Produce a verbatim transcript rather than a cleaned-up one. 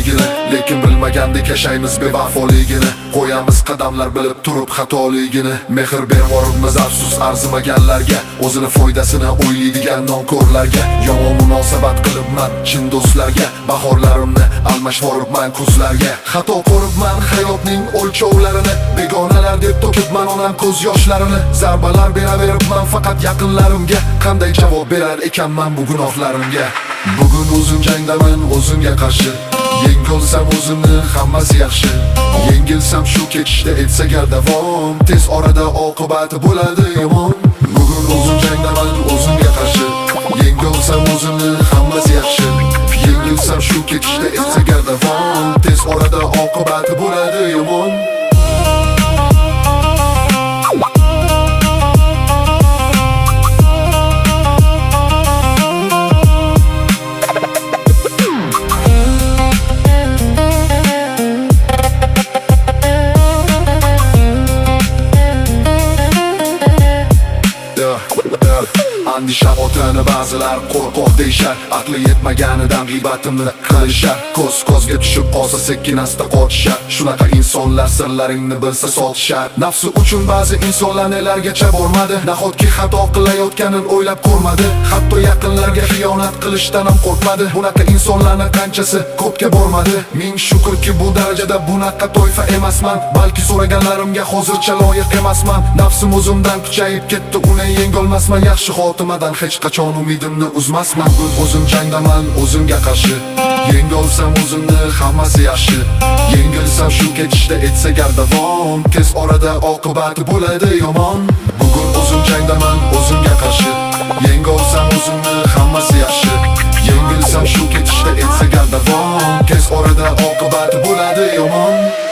xatoligini, lekin bilmagandek yashaymiz bevafoligini. Qo'yamiz qadamlar bilib turib xatoligini. Mehr bervoribmiz afsus arzimaganlarga, o'zini foydasini o'ylaydigan nonko'rlarga. Yomon munosabat qilibman chin do'stlarga, bahorlarimni almashvoribman kuzlarga. Xato ko'ribman hayotning o'lchovlarini, begonalar deb to'kibman onam ko'z yoshlarini. Zarbalar beraveribman faqat yaqinlarimga, qanday javob berar ekanman bu gunohlarimga. Bugun o'zim jangdaman o'zimga qarshi, yengilsam o'zimni hammasi yaxshi. Yengilsam shu ketishda etsa gar davom, tez orada oqibati bo'ladi yomon. Bugun o'zim jangdaman o'zimga qarshi, yengilsam o'zimni hammasi yaxshi. Yengilsam shu ketishda etsa gar davom, tez orada oqibati bo'ladi yomon. Andisha otani ba'zilar qo'rqoq deyishar, aqli yetmaganidan g'iybatimni qilishar. Ko'z ko'zga tushib qolsa sekkinasida qochishar. Shunaqa insonlar sirlaringni bilsa sotishar. Nafsi uchun ba'zi insonlar nelargacha bormadi, nahotki xato qilayotganin o'ylab ko'rmadi. Hatto yaqinlarga xiyonat qilishdan ham qo'rqmadi. Bunaqa insonlarning qanchasi ko'pga bormadi. Ming shukrki bu darajada bunaqa to'yfa emasman, balki so'raganlarimga hozircha loyiq emasman. Nafsim o'zimdan kuchayib ketdi, uni yengolmasman. Yaxshi xotimadan hech qachon umidimni uzmasman. O'zim jangdaman o'zimga qarshi, yengolsam o'zimni hammasi yaxshi. Yengilsam shu ketishda etsa gar davom, tez orada oqibati bo'ladi yomon. Bugun o'zim jangdaman o'zimga qarshi, yengolsam o'zimni hammasi yaxshi. Yengilsam shu ketishda etsa gar davom, tez orada oqibati bo'ladi yomon.